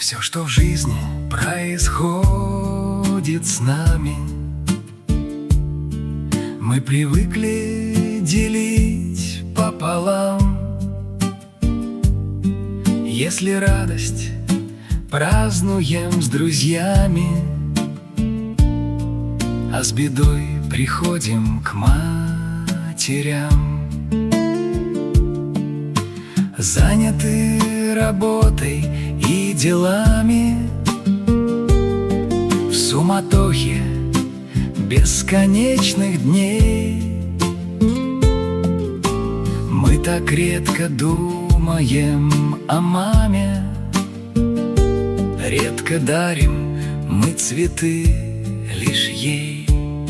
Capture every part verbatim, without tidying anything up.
Все, что в жизни происходит с нами, мы привыкли делить пополам. Если радость празднуем с друзьями, а с бедой приходим к матерям. Заняты работой и делами, в суматохе бесконечных дней мы так редко думаем о маме, редко дарим мы цветы лишь ей.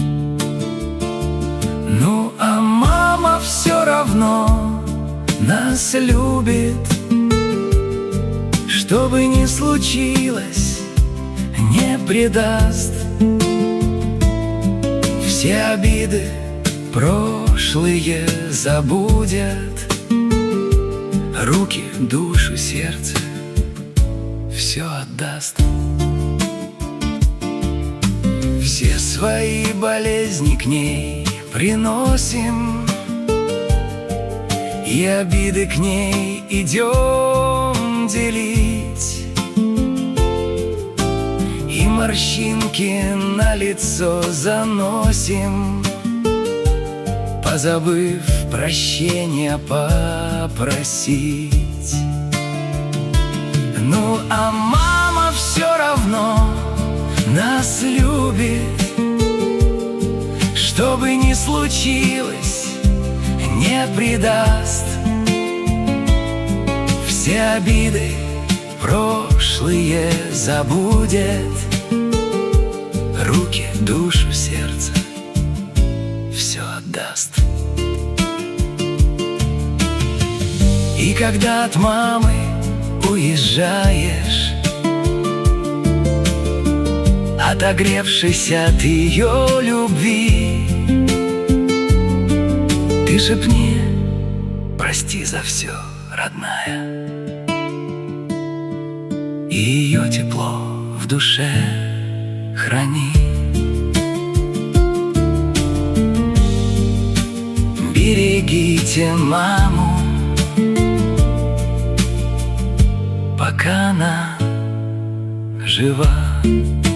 Ну а мама все равно нас любит. Что бы ни случилось, не предаст. Все обиды прошлые забудет, руки, душу, сердце все отдаст. Все свои болезни к ней приносим, и обиды к ней идем делить, и морщинки на лицо заносим, позабыв прощения попросить. Ну а мама все равно нас любит. Что бы ни случилось, не предаст. Все обиды прошлые забудет, руки, душу, сердце все отдаст. И когда от мамы уезжаешь, отогревшись от ее любви, ты шепни: прости за все, родная, и ее тепло в душе храни. Берегите маму, пока она жива.